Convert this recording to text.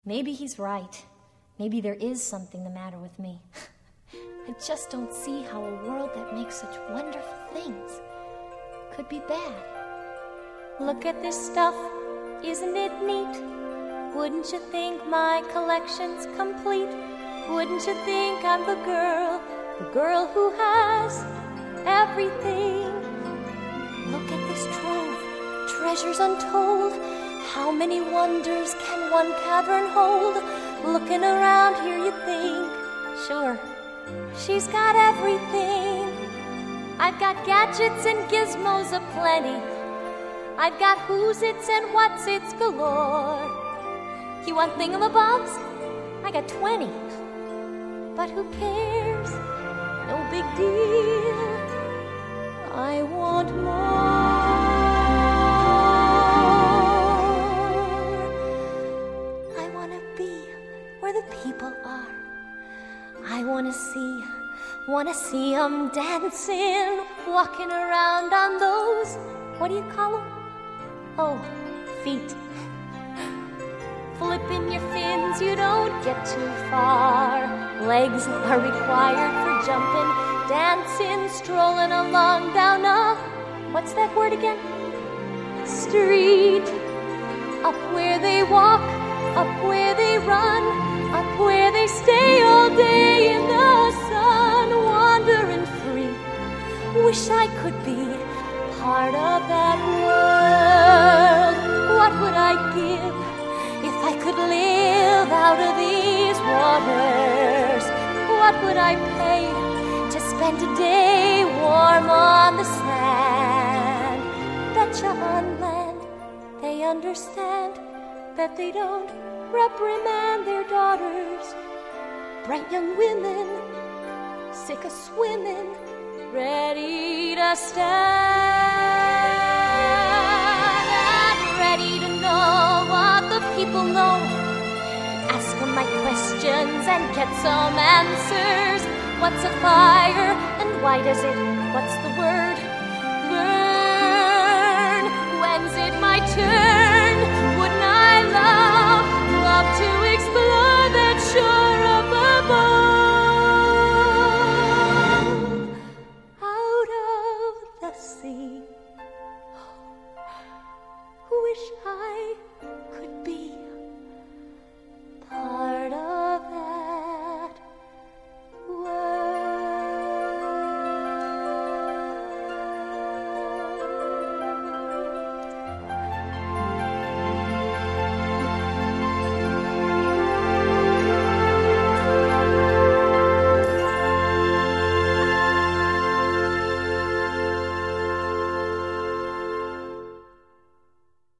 Maybe he's right. Maybe there is something the matter with me. I just don't see how a world that makes such wonderful things could be bad. Look at this stuff, isn't it neat? Wouldn't you think my collection's complete? Wouldn't you think I'm the girl who has everything? Look at this trove, treasures untold. How many wonders can one cavern hold? Looking around here you think, sure, she's got everything. I've got gadgets and gizmos aplenty. I've got who's-its and what's-its galore. You want thingamabobs? I got 20. But who cares? No big deal. I want more. I want to be where the people are. I want to see 'em dancing, walking around on those, what do you call 'em? Oh, feet. Flipping your fins, you don't get too far. Legs are required for jumping, dancing, strolling along down a, what's that word again? Street. Up where they walk, up where they run, up where they stay all day in the sun, wandering free. Wish I could be part of that world. What would I give if I could live out of these waters? What would I pay to spend a day warm on the sand? Betcha on land they understand that they don't reprimand their daughters. Bright young women, sick of swimming, ready to stand and ready to know what the people know. Ask them my questions and get some answers. What's a fire and why does it, what's the word, burn? When's it my turn?